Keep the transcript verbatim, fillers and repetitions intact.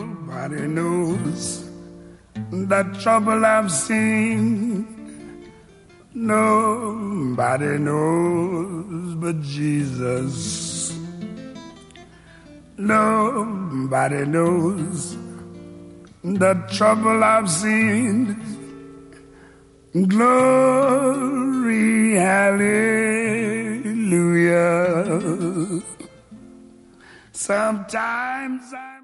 Nobody knows the trouble I've seen. Nobody knows but Jesus. Nobody knows the trouble I've seen. Glory, hallelujah. Sometimes I